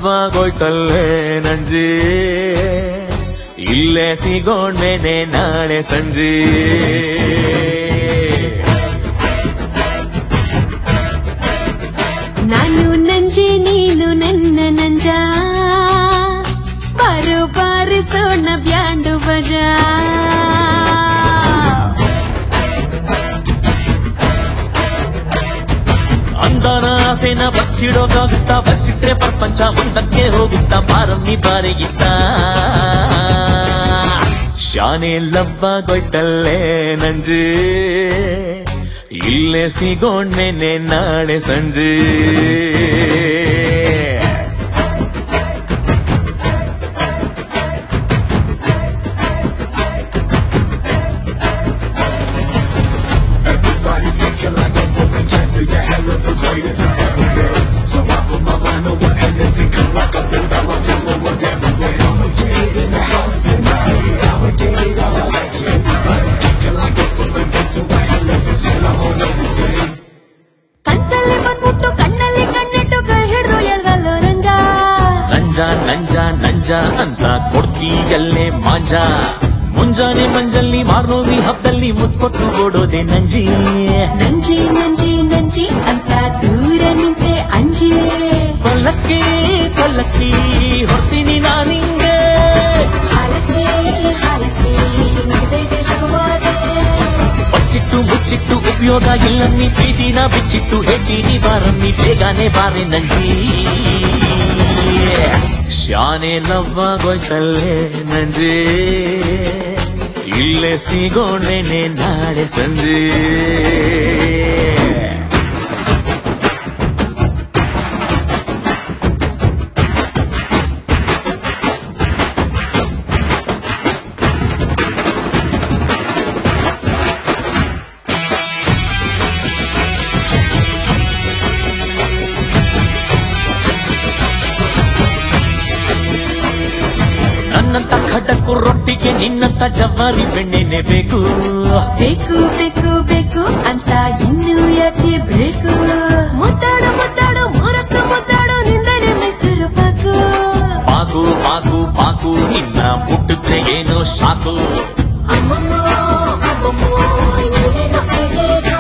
ಲವ್ವಾಗೋಯ್ತಲ್ಲೇ ನಂಜಿ ಇಲ್ಲೇ ಸಿಗೋಣ್ಮೇನೆ ನಾಳೆ ಸಂಜೆ ನಾನು ನಂಜಿ ನೀನು ನನ್ನ ನಂಜ ಬಾರು ಬಾರಿಸೋಣ ಬ್ಯಾಂಡು ಬಜಾ ಅಂದಾನ ಆಸೆನ ಬಚ್ಚಿಡೋಕಾಗುತ್ತಾ ಬಚ್ಚಿಟ್ರೆ ಪ್ರಪಂಚ ಮುಂದಕ್ಕೆ ಹೋಗುತ್ತಾ ಬಾರಮ್ಮಿ ಬಾರಿಗಿತ್ತ ಶಾನೆ ಲವ್ವಾಗೋಯ್ತಲ್ಲೇ ನಂಜಿ ಇಲ್ಲೇ ಸಿಗೋಣ್ಮೇನೆ ನಾಳೆ ಸಂಜೆ ಕನ್ಸಲ್ಲಿ ಬಂದ್ಬಿಟ್ಟು ಕಣ್ಣಲ್ಲಿ ಕಣ್ಣಿಟ್ಟು ಕೈ ಹಿಡಿದು ಎಲ್ಗಲ್ಲೋ ರಂಜ ನಂಜ ನಂಜ ನಂಜ ಅಂತ ಕೊಡ್ತೀಯಲ್ಲೇ ಮಾಂಜ ಮುಂಜಾನೆ ಮಂಜಲ್ಲಿ ಮಾರ್ನೋವಿ ಹಬ್ಬದಲ್ಲಿ ಮುತ್ಕೊಟ್ಟು ಓಡೋದೆ ನಂಜಿ ನಂಜಿ ನಂಜಿ ನಂಜಿ ಅಂತ ದೂರ ನಿಂತೆ ಅಂಜಿ ಪಲ್ಲಕ್ಕಿ ಪಲ್ಲಕ್ಕಿ ಹೊರ್ತೀನಿ ನಾನಿಂಗೆ ಹಾಲಕ್ಕೆ ಹಾಲಕ್ಕೆ ಮುಗ್ದೈತೆ ಶುರುವಾದೆ ಬಚ್ಚಿಟ್ಟು ಮುಚ್ಚಿಟ್ಟು ಉಪಯೋಗ ಇಲ್ಲಮ್ಮಿ ಪ್ರೀತಿನ ಬಿಚ್ಚಿಟ್ಟು ಹೇಳ್ತೀನಿ ಬಾರಮ್ಮಿ ಬೇಗನೆ ಬಾರೆ ನಂಜಿ ಶಾನೆ ಲವ್ವಾಗೋಯ್ತಲ್ಲೇ ನಂಜಿ ಇಲ್ಲೇ ಸಿಗೋಣೇನೆ ನಾಳೆ ಸಂಜೆ ನನ್ನಂತ ಖಡಕ್ಕು ರೊಟ್ಟಿಗೆ ನಿನ್ನಂತ ಜವಾರಿ ಬೆಣ್ಣೆನೆ ಬೇಕು ಬೇಕು ಬೇಕು ಬೇಕು ಅಂತ ಇನ್ನು ಯಾಕೆ ಬೇಕು ಮುದ್ದಾಡು ಮುದ್ದಾಡು ಮೂರತ್ತು ಮುದ್ದಾಡು ನಿಂದನೆ ಮೈಸೂರು ಪಾಕು ಪಾಕು ಪಾಕು ಪಾಕು ನಿನ್ನ ಮುಟ್ಟಿದ್ರೆ ಏನೋ ಶಾಕು ಅಮ್ಮಮ್ಮೋ ಅಮ್ಮಮ್ಮೋ ಏನೇನೋ ಆಗೇದು